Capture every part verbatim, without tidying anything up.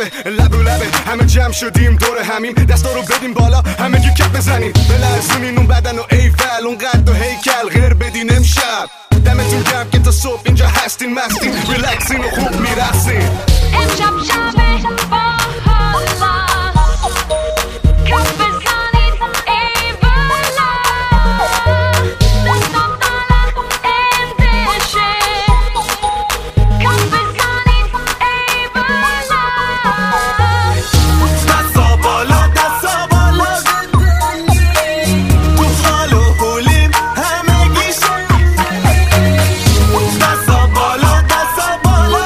لبه لب رو لبه همه جمع شدیم دور همیم دستا رو بدیم بالا همه گی کپ بزنیم بلرزونین اون بدن و ایفل اون قد و هیکل غیر بدین امشب دمتون گرم که تا صبح اینجا هستین مستین ریلکسین و خوب میرسین امشب شبه با حالا کف بزنید ای بلا دستم دارم اندشه کف بزنید ای بلا دستا بالا دستا بالا تو حال و حولیم همه گیشه دستا بالا دستا بالا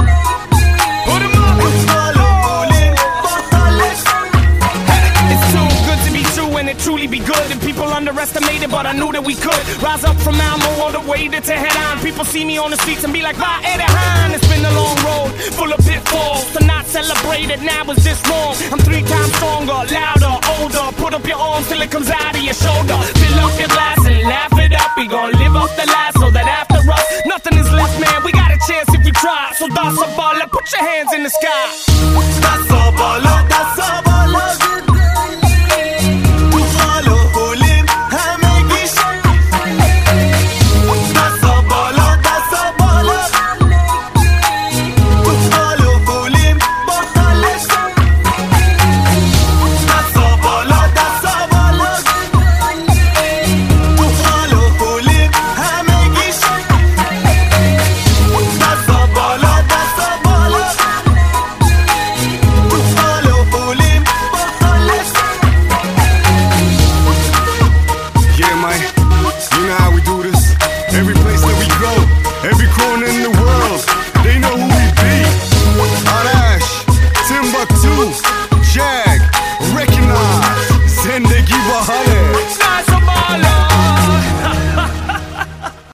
truly be good and people underestimated, but I knew that we could rise up from Malmo all the way to Tehran. People see me on the streets and be like, "Va Edehan." It's been a long road full of pitfalls. To not celebrate it now is this wrong. I'm three times stronger, louder, older. Put up your arms till it comes out of your shoulder. Fill up your glass and laugh it up. We gon' live off the last so that after us nothing is left, man. We got a chance if we try. So that's a baller, put your hands in the sky. That's a baller, that's a baller. Every place that we go, every corner in the world, they know who we be. Arash, Timbuktu, Jag, recognize, Zendegi Bahala.